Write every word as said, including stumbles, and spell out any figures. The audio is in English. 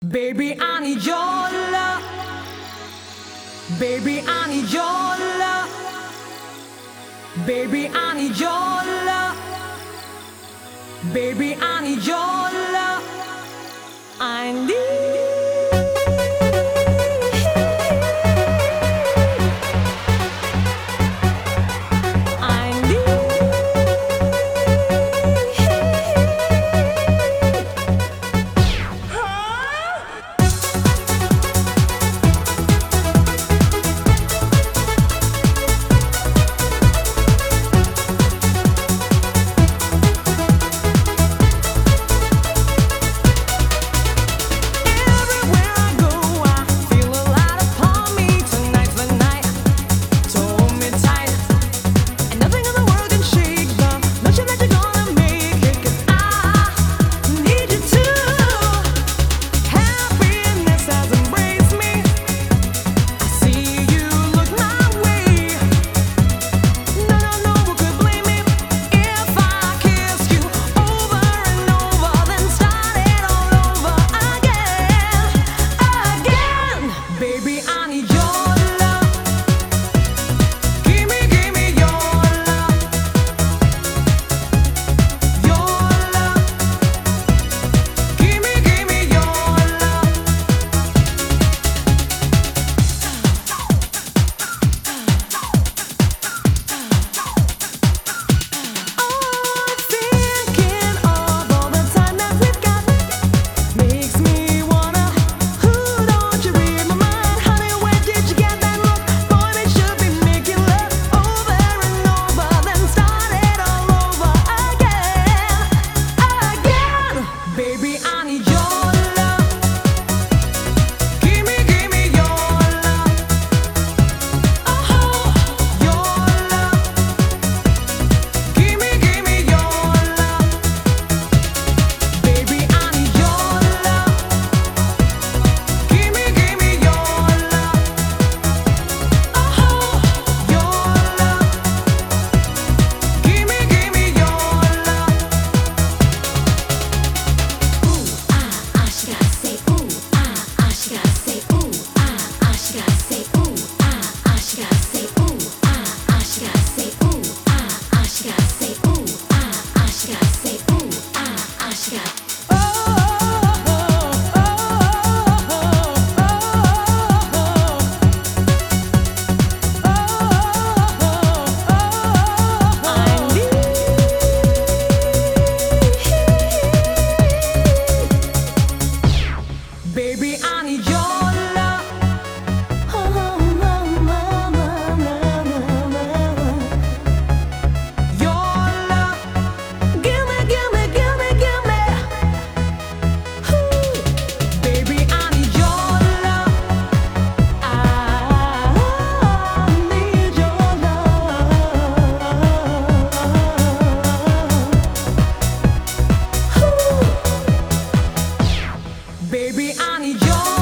Baby, I need your love. Baby, I need your love. Baby, I need your love. Baby, I need your love. I need. Baby, I need your love. Your love. Give me, give me, give me, give me. Ooh. Baby, I need your love. I need your love. Ooh. Baby, I need your